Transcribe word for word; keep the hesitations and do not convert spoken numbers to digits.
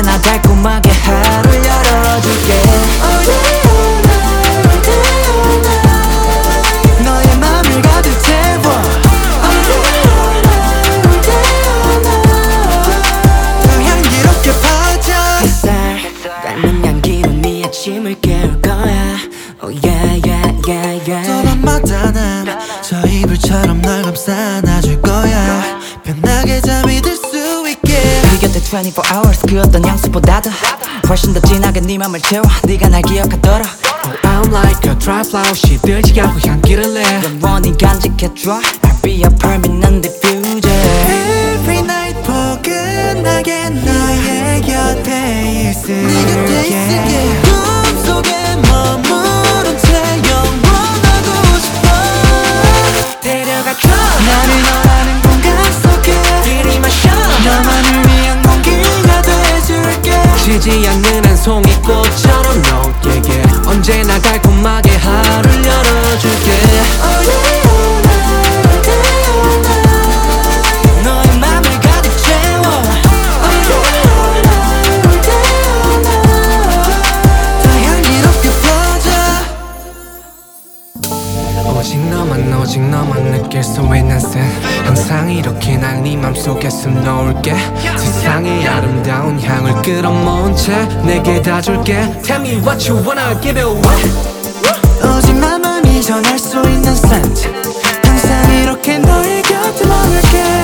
언제나 달콤하게 하루를 열어줄게. All day all night, all day all night. 너의 맘을 가득 채워. All day all night, all day all night. 더 향기롭게 퍼져. 햇살 닮은 향기로 네 아침을 깨울 거야. Oh yeah yeah yeah yeah. 또 밤마다 난 저 이불처럼 널 감싸 안아줄 거야. 편하게 잠이 들 수 있게. 네 곁에 twenty-four hours 그 어떤 향수보다도 훨씬 더 진하게 네 맘을 채워. 네가 날 기억하더라. I'm like a dry flower 시들지 않고 향기를 내. 영원히 간직해줘. I'll be a permanent diffuser. Every night 포근하게 너의 곁에 있을게. 네 곁에 있을게. 꿈속에 머무른 채 영원하고 싶어. 데려가줘. 나를 너라는 공간 속에 들이마셔. 너만을 위한 공기가 돼줄게. 지지 않는 한 송이 꽃처럼 너에게 언제나 달콤하게 하루를 열어줄게. All day all night, all day all night. 너의 맘을 가득 채워. All day all night, all day all night. 더 향기롭게 퍼져. 오직 너만 오직 너만 느낄 수 있는 새. 항상 이렇게 날 네 맘속에 숨놓을게. 세상의 아름다운 향을 끌어모은 채 내게 다 줄게. Tell me what you wanna give it away. 오직 나만이 전할 수 있는 scent. 항상 이렇게 너의 곁에 머물게.